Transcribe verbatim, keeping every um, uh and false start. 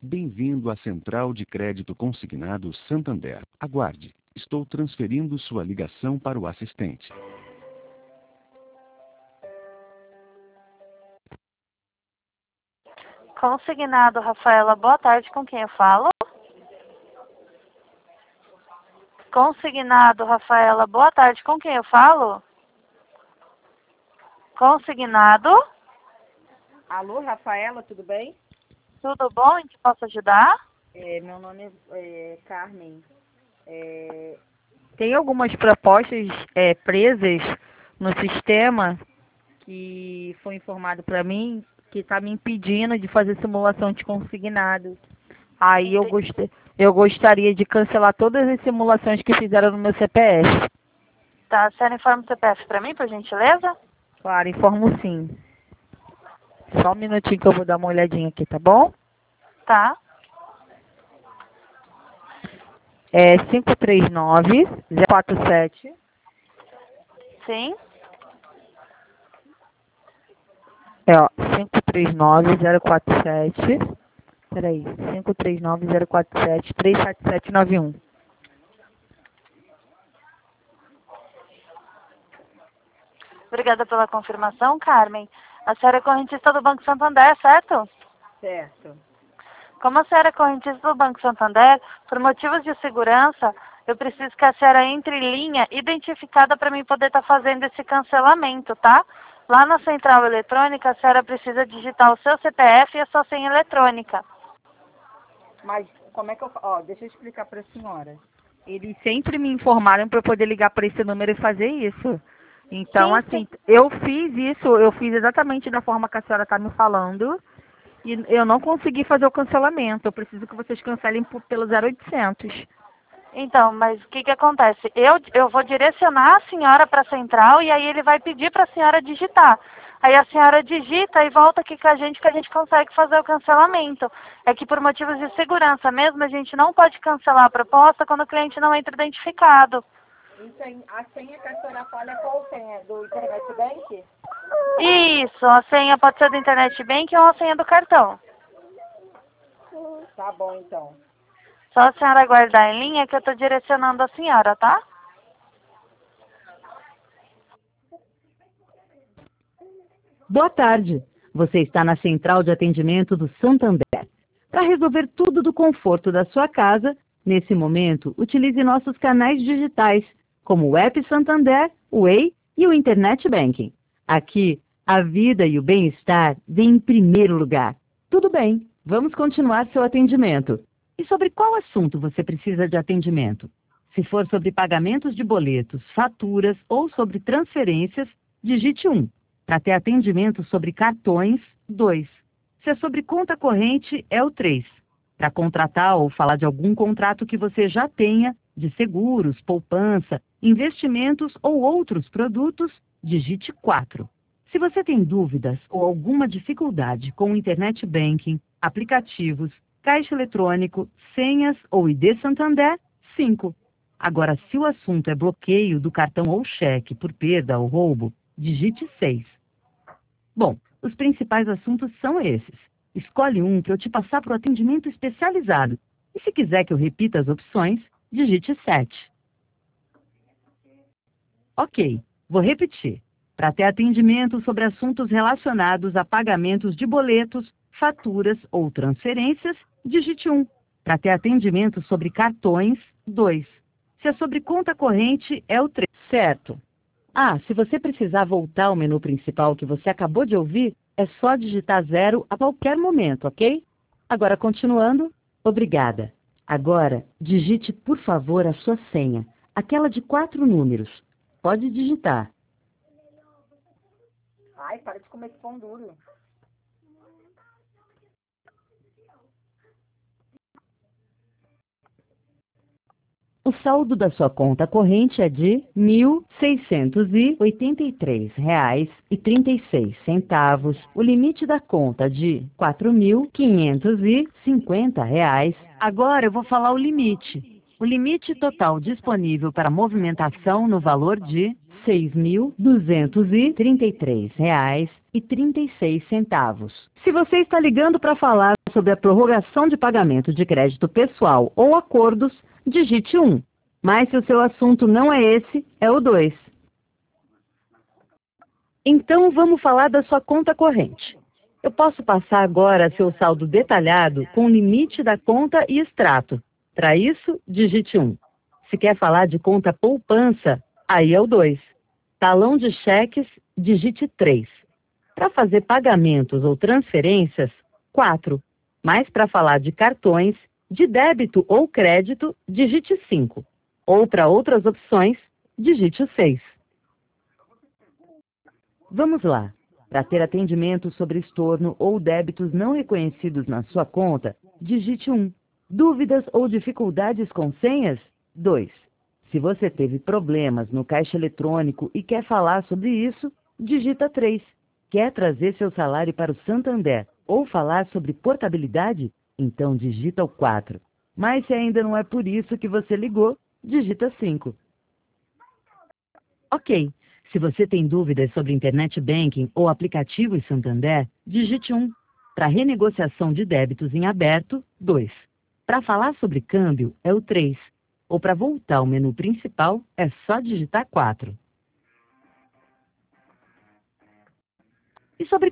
Bem-vindo à Central de Crédito Consignado Santander. Aguarde. Estou transferindo sua ligação para o assistente. Consignado, Rafaela, boa tarde, com quem eu falo? Consignado, Rafaela, boa tarde, com quem eu falo? Consignado, Alô, Rafaela, tudo bem? tudo bom? Em que posso ajudar? É, meu nome é, é Carmen. É, tem algumas propostas é, presas no sistema que foi informado para mim que está me impedindo de fazer simulação de consignado. Aí eu, gost... eu gostaria de cancelar todas as simulações que fizeram no meu C P F. Tá, a senhora informa o C P F para mim, por gentileza? Claro, informo sim. Só um minutinho que eu vou dar uma olhadinha aqui, tá bom? Tá. É cinco três nove, zero quatro sete. Sim. É, ó, cinco três nove, zero quatro sete. Peraí, cinco três nove, zero quatro sete, três sete sete nove um. Obrigada pela confirmação, Carmen. A senhora é correntista do Banco Santander, certo? Certo. Como a senhora é correntista do Banco Santander, por motivos de segurança, eu preciso que a senhora entre em linha identificada para mim poder estar fazendo esse cancelamento, tá? Lá na central eletrônica, a senhora precisa digitar o seu C P F e a sua senha eletrônica. Mas como é que eu faço? Ó, deixa eu explicar para a senhora. Eles sempre me informaram para eu poder ligar para esse número e fazer isso. Então, Sim, assim, sim. eu fiz isso, eu fiz exatamente da forma que a senhora está me falando. E eu não consegui fazer o cancelamento. Eu preciso que vocês cancelem por- pelo zero oitocentos. Então, mas o que que acontece? Eu, eu vou direcionar a senhora para a central e aí ele vai pedir para a senhora digitar. Aí a senhora digita e volta aqui com a gente que a gente consegue fazer o cancelamento. É que por motivos de segurança mesmo, a gente não pode cancelar a proposta quando o cliente não entra identificado. A senha que a senhora fala é qual senha? Do Internet Bank? Isso, a senha pode ser do Internet Bank ou a senha do cartão. Tá bom, então. Só a senhora aguardar em linha que eu estou direcionando a senhora, tá? Boa tarde. Você está na Central de Atendimento do Santander. Para resolver tudo do conforto da sua casa, nesse momento, utilize nossos canais digitais, como o App Santander, o Way e o Internet Banking. Aqui, a vida e o bem-estar vêm em primeiro lugar. Tudo bem, vamos continuar seu atendimento. E sobre qual assunto você precisa de atendimento? Se for sobre pagamentos de boletos, faturas ou sobre transferências, digite um. Para ter atendimento sobre cartões, dois. Se é sobre conta corrente, é o três. Para contratar ou falar de algum contrato que você já tenha, de seguros, poupança, investimentos ou outros produtos, digite quatro. Se você tem dúvidas ou alguma dificuldade com o Internet Banking, aplicativos, caixa eletrônico, senhas ou I D Santander, cinco. Agora, se o assunto é bloqueio do cartão ou cheque por perda ou roubo, digite seis. Bom, os principais assuntos são esses. Escolhe um para eu te passar para o atendimento especializado. E se quiser que eu repita as opções, digite sete. Ok, vou repetir. Para ter atendimento sobre assuntos relacionados a pagamentos de boletos, faturas ou transferências, digite um. Para ter atendimento sobre cartões, dois. Se é sobre conta corrente, é o três. Certo. Ah, se você precisar voltar ao menu principal que você acabou de ouvir, é só digitar zero a qualquer momento, ok? Agora, continuando, obrigada. Agora, digite, por favor, a sua senha, aquela de quatro números. Pode digitar. Ai, para de comer esse pão duro. O saldo da sua conta corrente é de mil seiscentos e oitenta e três reais e trinta e seis centavos. O limite da conta de quatro mil quinhentos e cinquenta reais. Agora eu vou falar o limite. O limite total disponível para movimentação no valor de seis mil duzentos e trinta e três reais e trinta e seis centavos. Se você está ligando para falar sobre a prorrogação de pagamento de crédito pessoal ou acordos, digite um. Mas se o seu assunto não é esse, é o dois. Então vamos falar da sua conta corrente. Eu posso passar agora seu saldo detalhado com limite da conta e extrato. Para isso, digite um. Se quer falar de conta poupança, aí é o dois. Talão de cheques, digite três. Para fazer pagamentos ou transferências, quatro. Mas para falar de cartões, de débito ou crédito, digite cinco. Ou para outras opções, digite o seis. Vamos lá. Para ter atendimento sobre estorno ou débitos não reconhecidos na sua conta, digite um. Dúvidas ou dificuldades com senhas? dois. Se você teve problemas no caixa eletrônico e quer falar sobre isso, digita três. Quer trazer seu salário para o Santander ou falar sobre portabilidade? Então digita o quatro. Mas se ainda não é por isso que você ligou, digita cinco. Ok. Se você tem dúvidas sobre Internet Banking ou aplicativos Santander, digite um. Para renegociação de débitos em aberto, dois. Para falar sobre câmbio, é o três. Ou para voltar ao menu principal, é só digitar quatro. E sobre